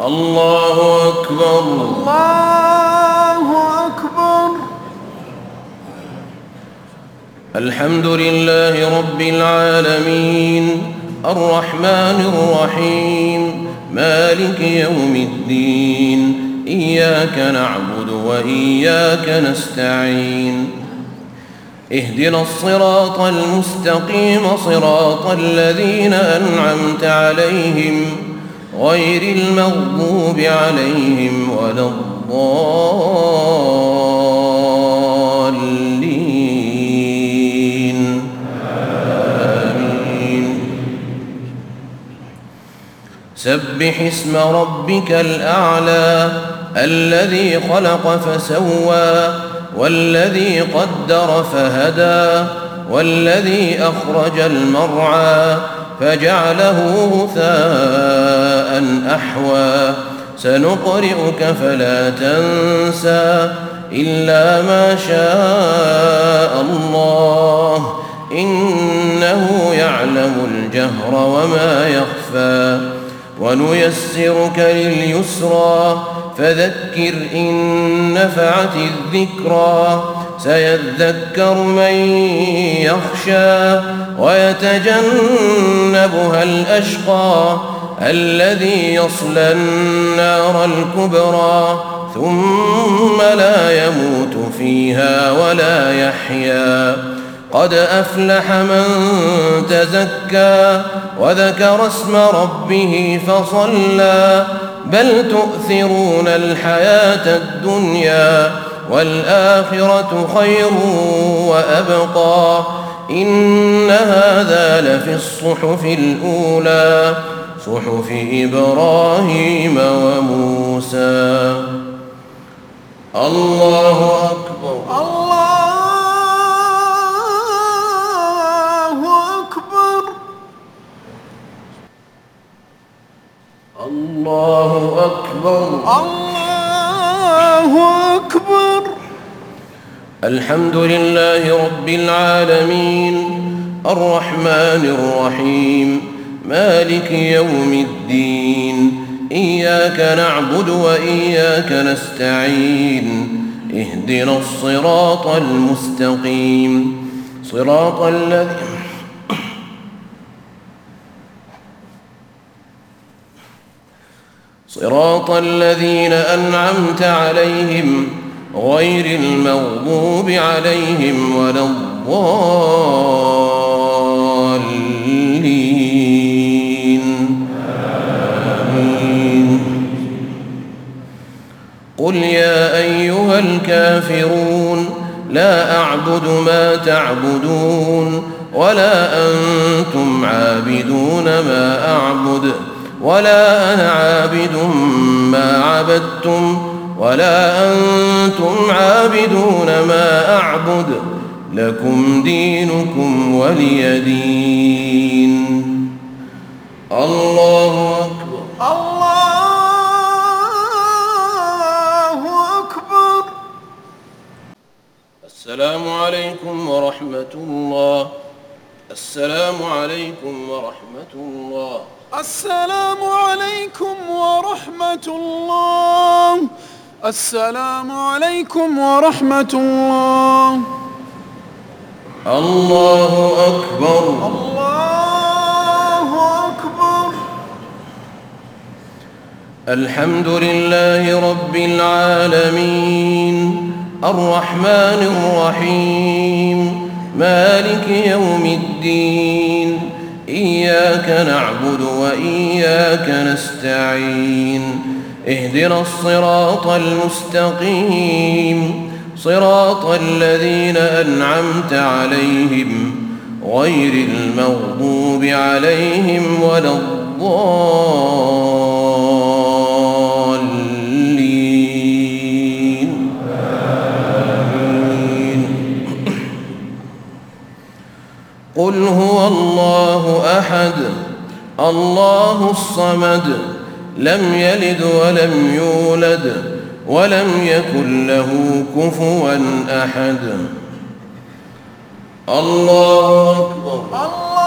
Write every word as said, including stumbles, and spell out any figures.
الله أكبر. الله أكبر. الحمد لله رب العالمين الرحمن الرحيم مالك يوم الدين إياك نعبد وإياك نستعين اهدنا الصراط المستقيم صراط الذين أنعمت عليهم غير المغضوب عليهم ولا الضالين آمين. سبح اسم ربك الأعلى الذي خلق فسوى والذي قدر فهدى والذي أخرج المرعى فجعله غثاء أحوى سنقرئك فلا تنسى إلا ما شاء الله إنه يعلم الجهر وما يخفى ونيسرك لليسرى فذكر إن نفعت الذكرى سيذكر من يخشى ويتجنبها الأشقى الذي يصلى النار الكبرى ثم لا يموت فيها ولا يحيا قد أفلح من تزكى وذكر اسم ربه فصلى بل تؤثرون الحياة الدنيا والآخرة خير وأبقى إن هذا لفي الصحف الأولى صحف إبراهيم وموسى. الله أكبر. الله أكبر. الله أكبر. الله أكبر. الحمد لله رب العالمين الرحمن الرحيم مالك يوم الدين إياك نعبد وإياك نستعين اهدنا الصراط المستقيم صراط الذين صراط الذين أنعمت عليهم غير المغضوب عليهم ولا الضالين آمين. قل يا أيها الكافرون لا أعبد ما تعبدون ولا أنتم عابدون ما أعبد ولا أنا عابد ما عبدتم ولا أنتم عابدون ما أعبد لكم دينكم ولي دين. الله أكبر. الله أكبر. السلام عليكم ورحمة الله. السلام عليكم ورحمة الله. السلام عليكم ورحمة الله. السلام عليكم ورحمة الله. الله أكبر. الله أكبر. الحمد لله رب العالمين الرحمن الرحيم مالك يوم الدين إياك نعبد وإياك نستعين اهدنا الصراط المستقيم صراط الذين أنعمت عليهم غير المغضوب عليهم ولا الضالين آمين. قل هو الله أحد الله الصمد لم يلد ولم يولد ولم يكن له كفوا أحد. الله أكبر. الله